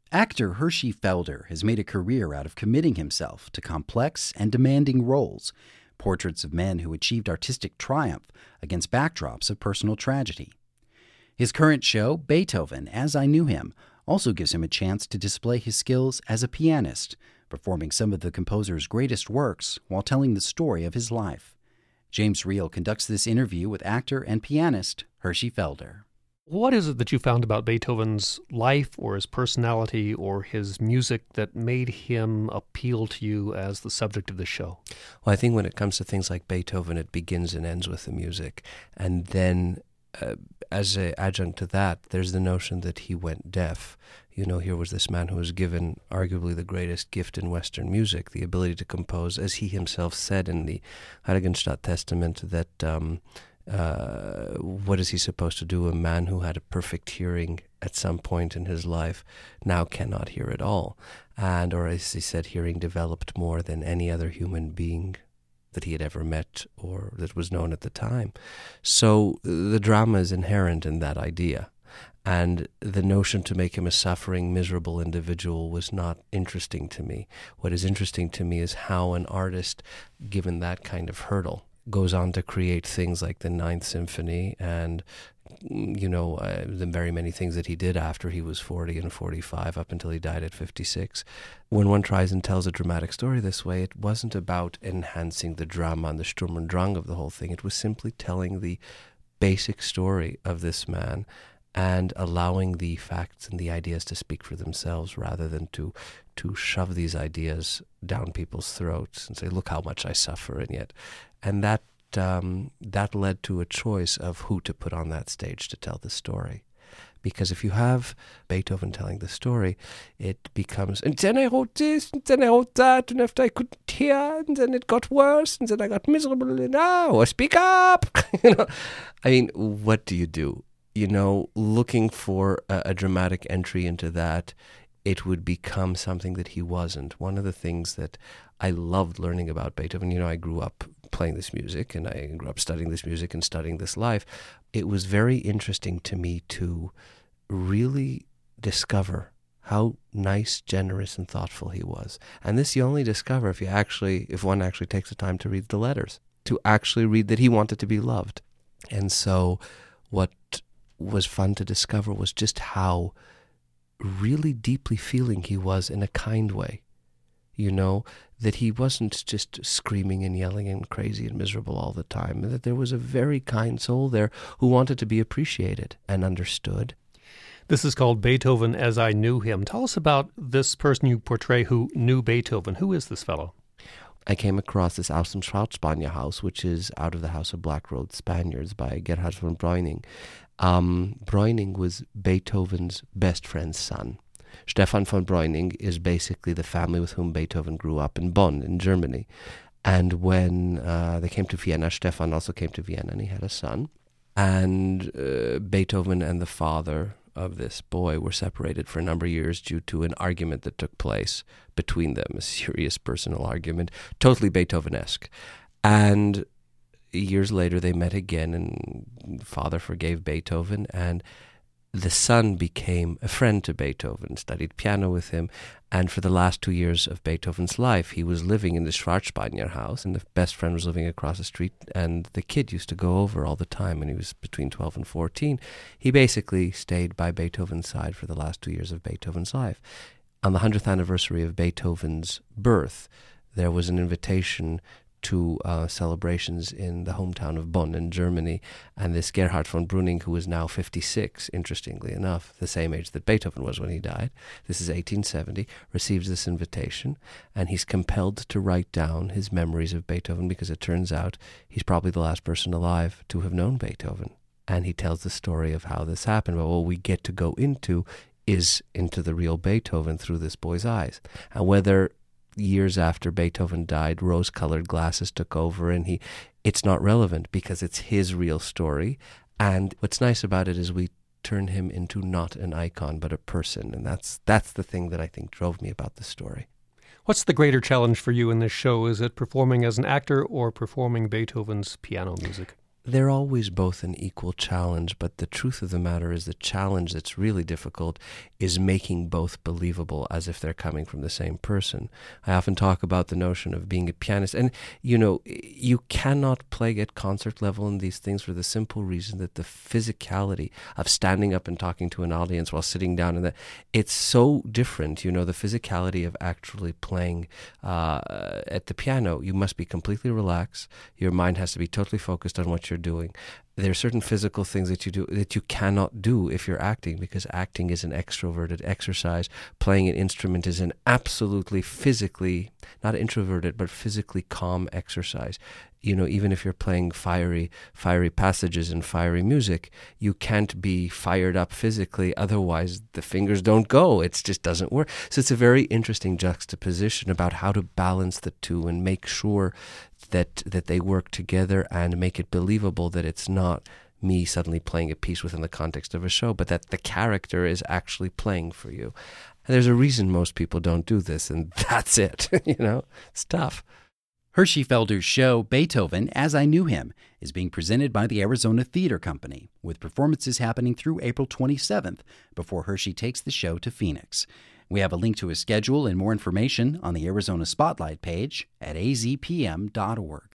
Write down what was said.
Actor Hershey Felder has made a career out of committing himself to complex and demanding roles, portraits of men who achieved artistic triumph against backdrops of personal tragedy. His current show, Beethoven as I Knew Him, also gives him a chance to display his skills as a pianist, performing some of the composer's greatest works while telling the story of his life. James Reel conducts this interview with actor and pianist Hershey Felder. What is it that you found about Beethoven's life or his personality or his music that made him appeal to you as the subject of the show? Well, I think when it comes to things like Beethoven, it begins and ends with the music. And then as an adjunct to that, there's the notion that he went deaf. You know, here was this man who was given arguably the greatest gift in Western music, the ability to compose, as he himself said in the Heiligenstadt Testament, that what is he supposed to do? A man who had a perfect hearing at some point in his life now cannot hear at all. And, or as he said, hearing developed more than any other human being that he had ever met or that was known at the time. So the drama is inherent in that idea. And the notion to make him a suffering, miserable individual was not interesting to me. What is interesting to me is how an artist, given that kind of hurdle, goes on to create things like the Ninth Symphony and, the very many things that he did after he was 40 and 45 up until he died at 56. When one tries and tells a dramatic story this way, it wasn't about enhancing the drama and the Sturm und Drang of the whole thing. It was simply telling the basic story of this man and allowing the facts and the ideas to speak for themselves rather than to shove these ideas down people's throats and say, look how much I suffer. And that led to a choice of who to put on that stage to tell the story. Because if you have Beethoven telling the story, it becomes, and then I wrote this, and then I wrote that, and after I couldn't hear, and then it got worse, and then I got miserable, and now speak up. What do you do? Looking for a dramatic entry into that, it would become something that he wasn't. One of the things that I loved learning about Beethoven, I grew up playing this music and I grew up studying this music and studying this life. It was very interesting to me to really discover how nice, generous, and thoughtful he was. And this you only discover if one actually takes the time to read the letters, to actually read that he wanted to be loved. And so what was fun to discover was just how really deeply feeling he was in a kind way. That he wasn't just screaming and yelling and crazy and miserable all the time, that there was a very kind soul there who wanted to be appreciated and understood. This is called Beethoven as I Knew Him. Tell us about this person you portray who knew Beethoven. Who is this fellow? I came across this Aus dem Schwarzspanier House, which is Out of the House of Black Road Spaniards by Gerhard von Breuning. Breuning was Beethoven's best friend's son. Stefan von Breuning is basically the family with whom Beethoven grew up in Bonn, in Germany. And when they came to Vienna, Stefan also came to Vienna and he had a son. And Beethoven and the father of this boy were separated for a number of years due to an argument that took place between them, a serious personal argument, totally Beethoven-esque. And years later they met again and father forgave Beethoven and the son became a friend to Beethoven, studied piano with him, and for the last 2 years of Beethoven's life, he was living in the Schwarzspanier house, and the best friend was living across the street, and the kid used to go over all the time when he was between 12 and 14. He basically stayed by Beethoven's side for the last 2 years of Beethoven's life. On the 100th anniversary of Beethoven's birth, there was an invitation to celebrations in the hometown of Bonn in Germany, and this Gerhard von Breuning, who is now 56, interestingly enough, the same age that Beethoven was when he died, this is 1870, receives this invitation, and he's compelled to write down his memories of Beethoven because it turns out he's probably the last person alive to have known Beethoven. And he tells the story of how this happened, but what we get to go into is into the real Beethoven through this boy's eyes. And whether years after Beethoven died, rose-colored glasses took over, and it's not relevant because it's his real story. And what's nice about it is we turn him into not an icon, but a person. And that's the thing that I think drove me about the story. What's the greater challenge for you in this show? Is it performing as an actor or performing Beethoven's piano music? they're always both an equal challenge, but the truth of the matter is the challenge that's really difficult is making both believable as if they're coming from the same person. I often talk about the notion of being a pianist, and you cannot play at concert level in these things for the simple reason that the physicality of standing up and talking to an audience while sitting down, and that it's so different. The physicality of actually playing at the piano, you must be completely relaxed. Your mind has to be totally focused on what you're doing. There are certain physical things that you do that you cannot do if you're acting, because acting is an extroverted exercise. Playing an instrument is an absolutely physically, not introverted, but physically calm exercise. Even if you're playing fiery passages and fiery music, you can't be fired up physically, otherwise the fingers don't go. It just doesn't work. So it's a very interesting juxtaposition about how to balance the two and make sure that they work together and make it believable that it's not me suddenly playing a piece within the context of a show, but that the character is actually playing for you. And there's a reason most people don't do this, and that's it. It's tough. Hershey Felder's show, Beethoven as I Knew Him, is being presented by the Arizona Theater Company, with performances happening through April 27th before Hershey takes the show to Phoenix. We have a link to his schedule and more information on the Arizona Spotlight page at azpm.org.